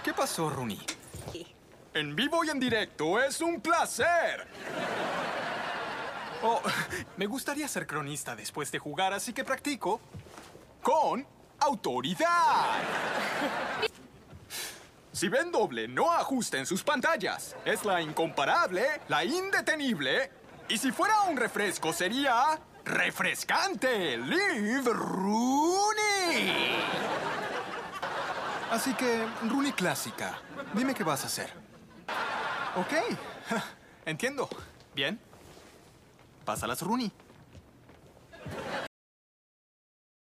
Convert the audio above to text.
¿Qué pasó, Rooney? En vivo y en directo es un placer. Oh, me gustaría ser cronista después de jugar, así que practico con autoridad. Si ven doble, no ajusten sus pantallas. Es la incomparable, la indetenible. Y si fuera un refresco, sería refrescante. Liv Rooney. Así que, Rooney clásica. Dime qué vas a hacer. Ok. Entiendo. Bien. Pásalas, Rooney.